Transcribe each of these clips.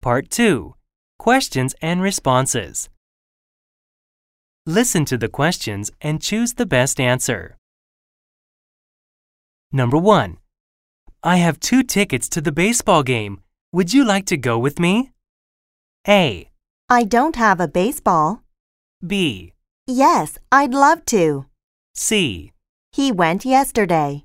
Part 2. Questions and responses. Listen to the questions and choose the best answer. Number 1. I have 2 tickets to the baseball game. Would you like to go with me? A. I don't have a baseball. B. Yes, I'd love to. C. He went yesterday.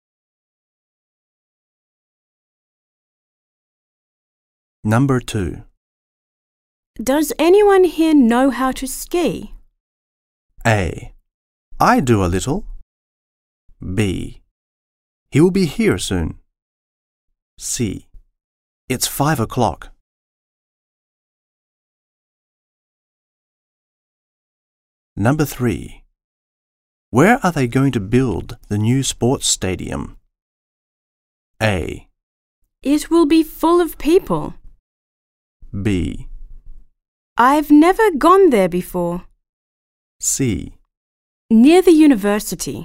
Number 2. Does anyone here know how to ski? A. I do a little. B. He will be here soon. C. It's 5 o'clock. Number 3. Where are they going to build the new sports stadium? A. It will be full of people. B. I've never gone there before. C. Near the university.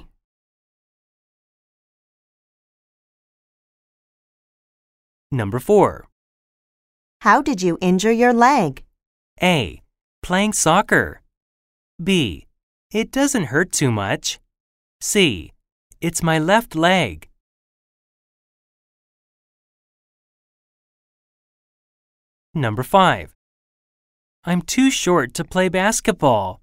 Number 4. How did you injure your leg? A. Playing soccer. B. It doesn't hurt too much. C. It's my left leg. Number 5. I'm too short to play basketball.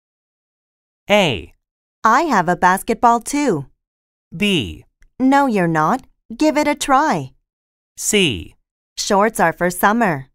A. I have a basketball too. B. No, you're not. Give it a try. C. Shorts are for summer.